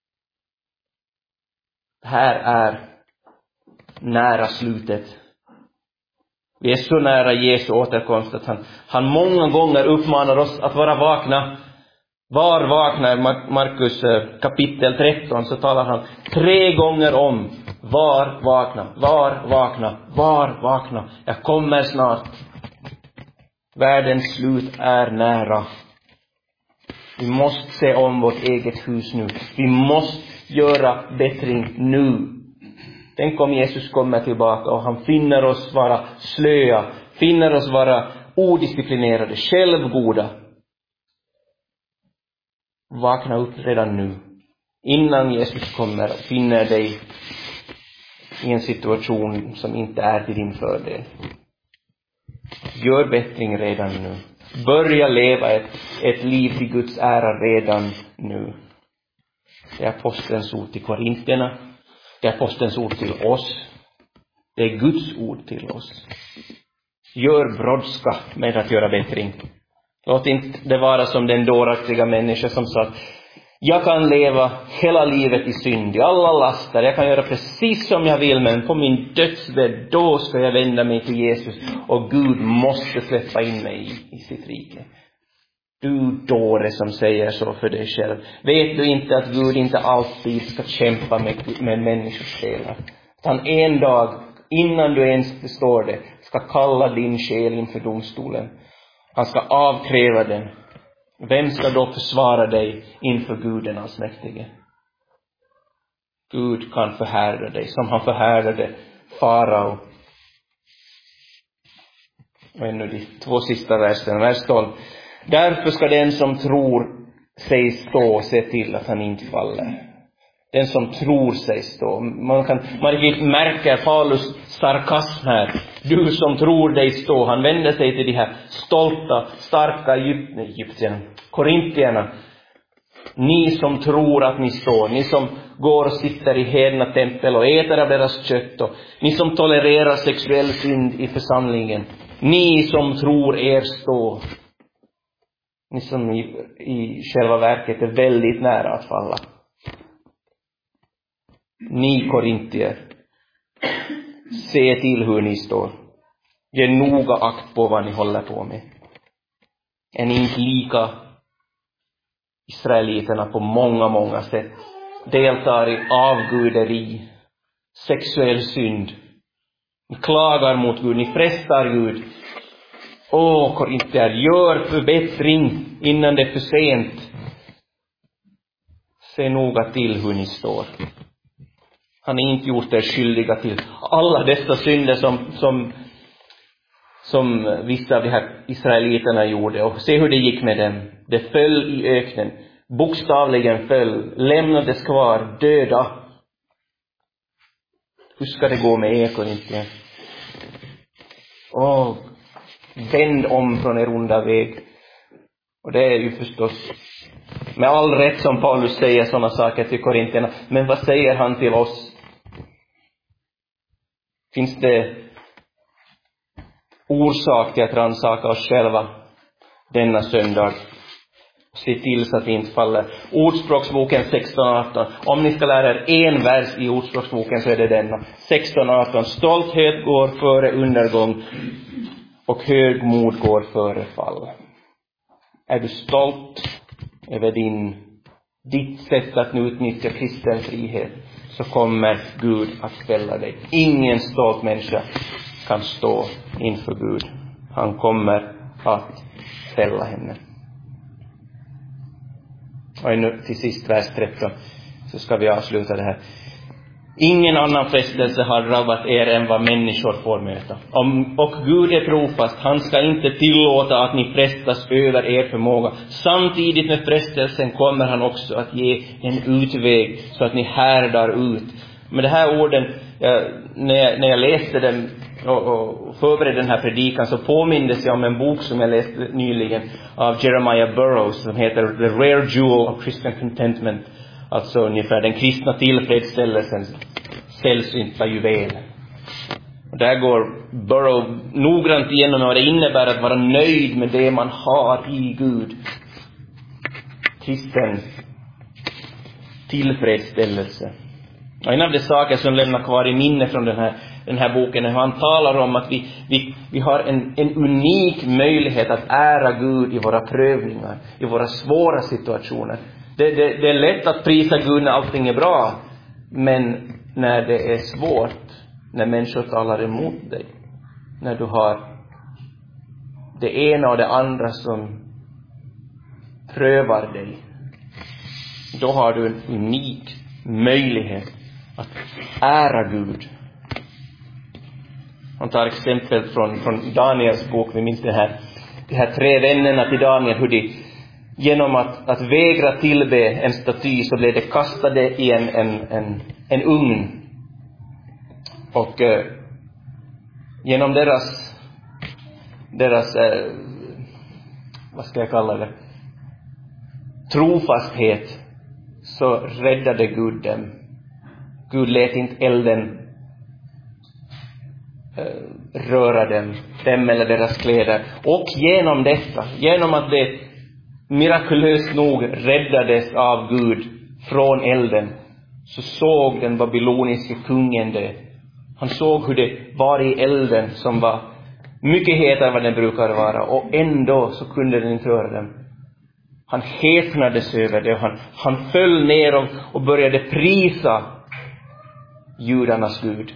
Det här är nära slutet. Vi är så nära Jesu återkomst att han, han många gånger uppmanar oss att vara vakna. Var vakna i Markus kapitel tretton, så talar han tre gånger om var vakna, var vakna, var vakna. Jag kommer snart. Världens slut är nära. Vi måste se om vårt eget hus nu. Vi måste göra bättring nu. Tänk om Jesus kommer tillbaka och han finner oss vara slöa, finner oss vara odisciplinerade, självgoda. Vakna upp redan nu, innan Jesus kommer och finner dig i en situation som inte är till din fördel. Gör bättring redan nu. Börja leva ett, ett liv till Guds ära redan nu. Det är apostelns ord till korintierna. Det är apostelns ord till oss. Det är Guds ord till oss. Gör brådska med att göra bättring. Låt inte det vara som den dåraktiga människa som sa: jag kan leva hela livet i synd, i alla laster. Jag kan göra precis som jag vill, men på min dödsbädd, då ska jag vända mig till Jesus. Och Gud måste släppa in mig i, i sitt rike. Du dåre som säger så för dig själv. Vet du inte att Gud inte alltid ska kämpa med, med människors själar? Att han en dag, innan du ens förstår det, ska kalla din själ inför domstolen. Han ska avkräva den. Vem ska då försvara dig inför Gud den allsmäktige? Gud kan förhärda dig som han förhärdade farao. Och ännu de två sista versen, vers tolv. Därför ska den som tror sig stå se till att han inte faller. Den som tror sig stå. Man kan man riktigt märka Paulus sarkasm här. Du som tror dig stå. Han vänder sig till de här stolta, starka Egypt, egyptierna, korintierna. Ni som tror att ni står. Ni som går och sitter i hedna tempel och äter av deras kött. Och ni som tolererar sexuell synd i församlingen. Ni som tror er stå. Ni som i, i själva verket är väldigt nära att falla. Ni korintier, se till hur ni står. Ge noga akt på vad ni håller på med. Är ni inte lika israeliterna på många, många sätt? Deltar i avguderi, sexuell synd. Ni klagar mot Gud, ni frestar Gud. Åh, korintier, gör förbättring innan det är för sent. Se noga till hur ni står. Han har inte gjort er skyldiga till alla dessa synder som, som, som vissa av de här israeliterna gjorde. Och se hur det gick med dem. Det föll i öknen. Bokstavligen föll. Lämnades kvar döda. Hur ska det gå med er, korintier? Åh, vänd om från er onda väg. Och det är ju förstås med all rätt som Paulus säger sådana saker till korintierna. Men vad säger han till oss? Finns det orsak till att rannsaka oss själva denna söndag? Se till så att vi inte faller. Ordspråksboken sexton arton. Om ni ska lära er en vers i Ordspråksboken så är det denna. sexton arton. Stolthet går före undergång och högmod går före fall. Är du stolt över din, ditt sätt att utnyttja kristen frihet, så kommer Gud att fälla dig. Ingen stolt människa kan stå inför Gud. Han kommer att fälla henne. Och nu till sist vers tretton så ska vi avsluta det här. Ingen annan frestelse har drabbat er än vad människor får möta. Om, och Gud är trofast, han ska inte tillåta att ni frestas över er förmåga. Samtidigt med frestelsen kommer han också att ge en utväg så att ni härdar ut. Med de här orden, jag, när, jag, när jag läste den och, och förberedde den här predikan, så påmindes jag om en bok som jag läste nyligen av Jeremiah Burroughs som heter The Rare Jewel of Christian Contentment. Alltså ungefär den kristna tillfredsställelsens sällsynta juvel. Och där går Burrow noggrant igenom vad det innebär att vara nöjd med det man har i Gud. Kristen tillfredsställelse. Och en av de saker som lämnar kvar i minne från den här, den här boken är hur han talar om att vi, vi, vi har en, en unik möjlighet att ära Gud i våra prövningar, i våra svåra situationer. Det, det, det är lätt att prisa Gud när allting är bra. Men när det är svårt, när människor talar emot dig, när du har det ena och det andra som prövar dig, då har du en unik möjlighet att ära Gud. Han tar exempel från, från Daniels bok. Vi minns det här, de här tre vännerna till Daniel, hur de genom att, att vägra tillbe en staty så blev det kastade i en, en, en, en ugn. Och eh, genom deras, deras eh, vad ska jag kalla det, trofasthet, så räddade Gud dem. Gud lät inte elden eh, röra dem, dem eller deras kläder. Och genom detta, genom att det mirakulöst nog räddades av Gud från elden, så såg den babyloniska kungen det. Han såg hur det var i elden som var mycket hetare än vad den brukar vara, och ändå så kunde den inte röra dem. Han häpnades över det och han, han föll ner och, och började prisa judarnas Gud.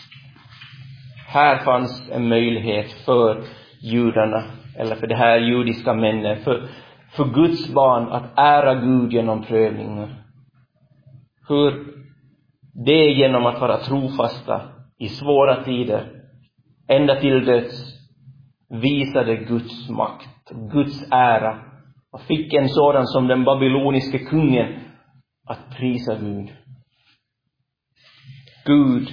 Här fanns en möjlighet för judarna, eller för de här judiska männen, för, för Guds barn att ära Gud genom prövningar. Hur det genom att vara trofasta i svåra tider, ända till döds, visade Guds makt, Guds ära, och fick en sådan som den babyloniske kungen att prisa Gud. Gud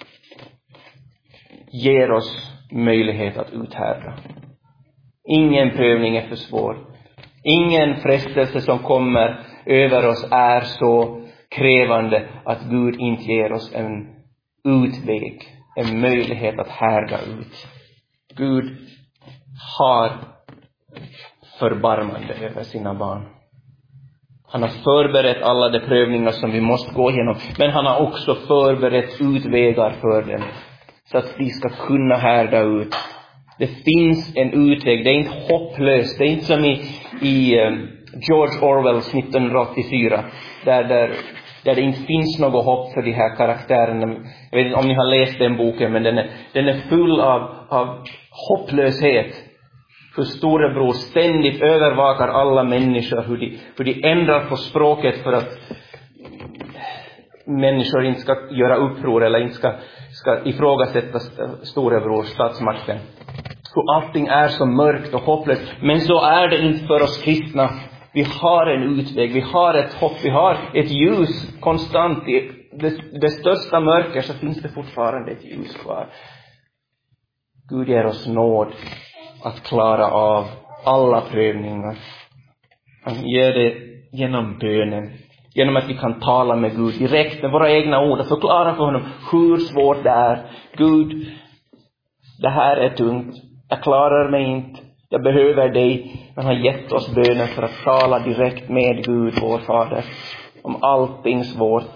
ger oss möjlighet att uthärda. Ingen prövning är för svår. Ingen frestelse som kommer över oss är så krävande att Gud inte ger oss en utväg, en möjlighet att härda ut. Gud har förbarmande över sina barn. Han har förberett alla de prövningar som vi måste gå igenom, men han har också förberett utvägar för dem så att vi ska kunna härda ut. Det finns en utväg, det är inte hopplöst. Det är inte som i, i um, George Orwells nittonhundraåttiofyra där, där, där det inte finns något hopp för de här karaktärerna. Jag vet inte om ni har läst den boken, men den är, den är full av, av hopplöshet. Hur storebror ständigt övervakar alla människor, hur de, hur de ändrar på språket för att människor inte ska göra uppror eller inte ska, ska ifrågasätta storebror, statsmakten. Hur allting är så mörkt och hopplöst. Men så är det inte för oss kristna. Vi har en utväg, vi har ett hopp, vi har ett ljus konstant. I det, det största mörker så finns det fortfarande ett ljus kvar. Gud ger oss nåd att klara av alla prövningar. Han ger det genom bönen. Genom att vi kan tala med Gud direkt med våra egna ord och förklara för honom hur svårt det är. Gud, det här är tungt. Jag klarar mig inte. Jag behöver dig. Han har gett oss bönen för att tala direkt med Gud, vår Fader, om allting svårt.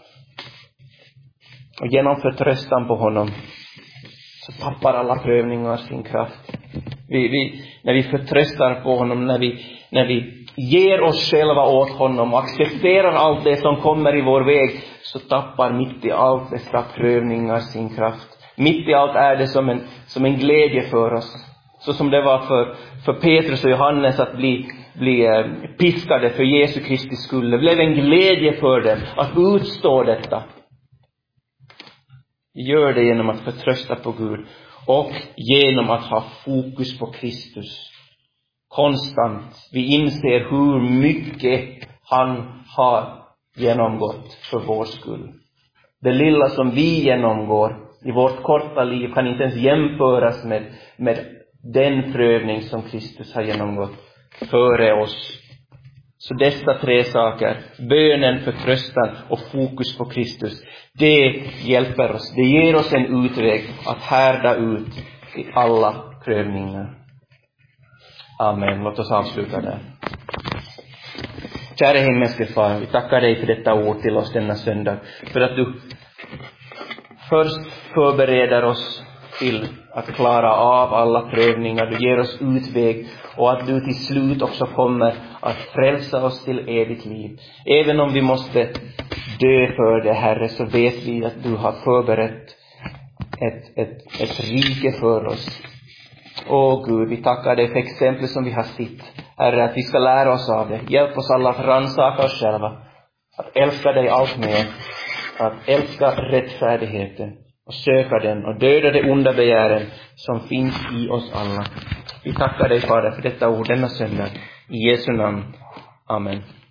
Och genom förtröstan på honom så tappar alla prövningar sin kraft. Vi, vi, när vi förtröstar på honom, när vi, när vi ger oss själva åt honom och accepterar allt det som kommer i vår väg, så tappar mitt i allt dessa prövningar sin kraft. Mitt i allt är det som en, som en glädje för oss. Så som det var för, för Petrus och Johannes att bli, bli eh, piskade för Jesu Kristi skull. Det blev en glädje för dem att utstå detta. Vi gör det genom att förtrösta på Gud och genom att ha fokus på Kristus. Konstant. Vi inser hur mycket han har genomgått för vår skull. Det lilla som vi genomgår i vårt korta liv kan inte ens jämföras med, med den prövning som Kristus har genomgått före oss. Så dessa tre saker, bönen, förtröstan och fokus på Kristus, det hjälper oss. Det ger oss en utväg att härda ut i alla prövningar. Amen. Låt oss avsluta där. Kära himmelske Far, vi tackar dig för detta ord till oss denna söndag. För att du först förbereder oss till att klara av alla prövningar. Du ger oss utväg och att du till slut också kommer att frälsa oss till evigt liv. Även om vi måste dö för det, Herre, så vet vi att du har förberett ett, ett, ett rike för oss. Åh Gud, vi tackar dig för exempel som vi har sett. Herre, att vi ska lära oss av det. Hjälp oss alla att rannsaka oss själva. Att älska dig allt mer. Att älska rättfärdigheten. Och söka den och döda de onda begären som finns i oss alla. Vi tackar dig, Fader, för detta ord denna söndag. I Jesu namn. Amen.